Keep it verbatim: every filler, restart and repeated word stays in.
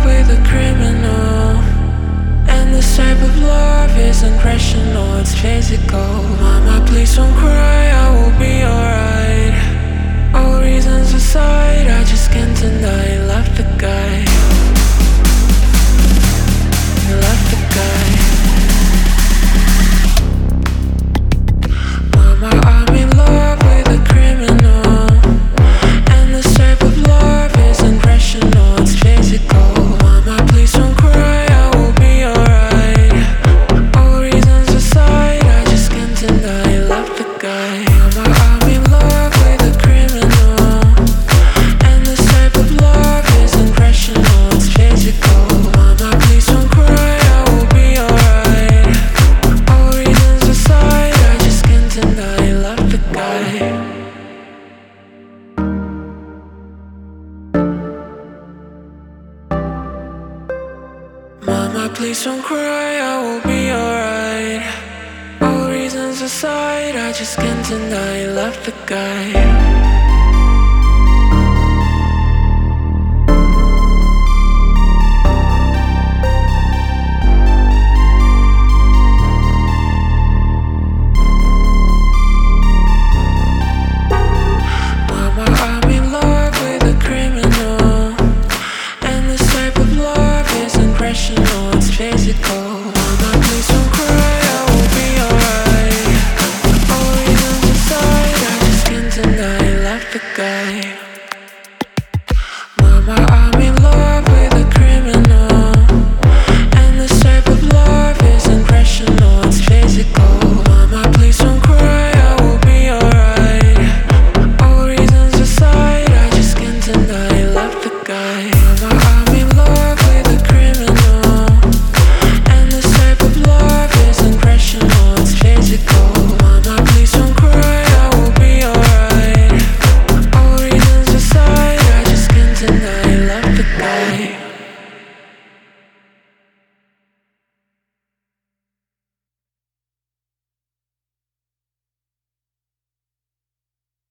with a criminal, and this type of love isn't rational, it's physical. Mama, please don't cry, I will be alright. All reasons aside, I just can't deny you left the guy. You left the guy. Mama, I'm in love with a criminal, and this type of love isn't rational, it's physical. Mama, please don't cry, I will be alright. All reasons aside, I just can't deny you left the guy. Mama, I'm in love with a criminal, and this type of love isn't rational, it's physical. Mama, please don't cry, I will be alright. All reasons aside, I just can't deny you left the guy. Mama, please don't cry, I will be alright. All reasons aside, I just can't deny you left the guy. Mama, I'm in love with a criminal, and this type of love isn't rational, it's physical. Mama, please don't cry, I will be alright. All reasons aside, I just can't deny you left the guy.